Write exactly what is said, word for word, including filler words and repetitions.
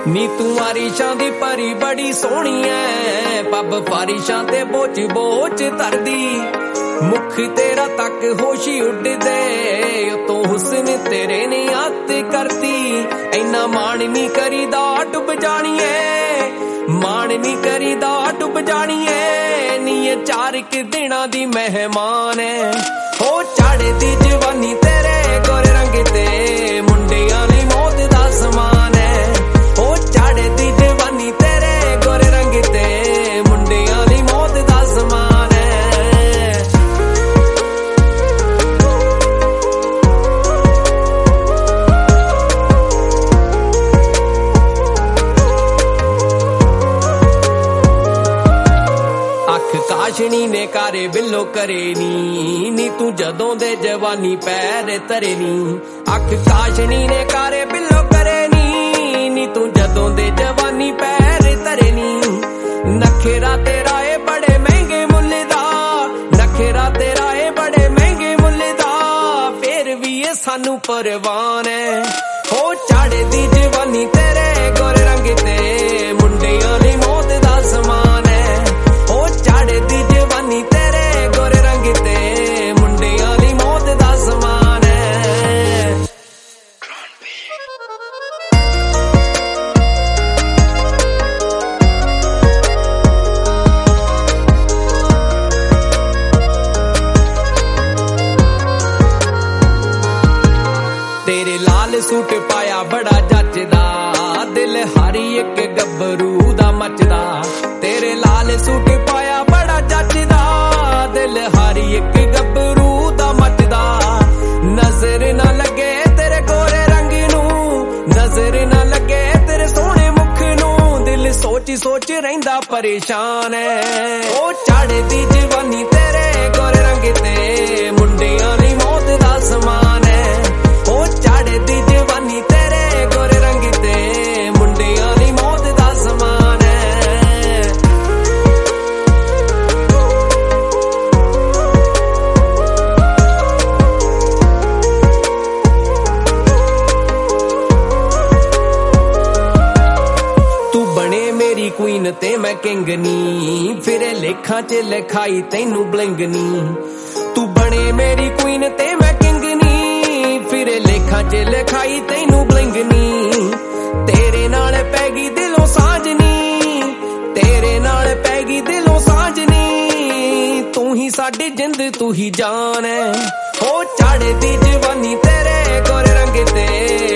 ਨੀ तू आरिशां दी परी बड़ी सोहनी ऐ पब फारिशां ते बोच बोच तरदी मुख तेरा तक होशी उड़दे तो हुस्न तेरे ने आत करती इन्ना मान नी करीदा डुब जाणीए मान नी करीदा डुब जाणीए नी चार कि दिनां दी मेहमान है हो चाड़े दी जवानी तेरे गोरे रंग ते मुंडियां लई मौत दा समान है हो चाड़े दी जवानी तेरे गोरे रंग ते मुंडियां लई मौत दा समान है काशनी ने कारे बिल्लो करे नी नी तू जदों दे जवानी पैर तरे नी अख काशनी ने कारे बिल्लो करे नी नी तू जदों दे जवानी पैर तरे नी नखेरा तेरा ए बड़े महंगे मुल्ल दा नखेरा तेरा ए बड़े महंगे मुल्ल दा फिर भी ये सानू परवान है हो चाड़े दी जवानी तेरे गोरे रंग ते मुंडियां लई मौत दा समान है हो चाड़े दी जवानी तेरे गोरे रंग ते मुंडियां दी मौत दा समान है तेरे लाल सूट पाया बड़ा जचदा दिल हर एक गब्बरू दा मचदा तेरे लाल सूट पाया बड़ा जचदा दिल हर एक गब्बरू दा मचदा नजर ना लगे तेरे गोरे रंग नू नजर ना लगे तेरे सोहने मुख नू दिल सोच सोच रहिंदा परेशान है ओ चाड़े दी जवानी तेरे गोरे रंग ते मुंडियां लई मौत दा समान है ओ चाड़े दी जवानी तेरे गोरे रंग ते मुंडियां लई मौत दा समान है मेरी क्वीन ते मैं किंग नी फिर लेखां च लिखाई तैनू ब्लिंग नी तू बने मेरी क्वीन ते मैं किंग नी फिर लेखां च लिखाई तैनू ब्लिंग नी तेरे नाल पैगी दिलों सांझ नी तेरे नाल पैगी दिलों सांझ नी तू ही साडी जिंद तू ही जान है हो चाड़े दी जवानी तेरे गोरे रंग ते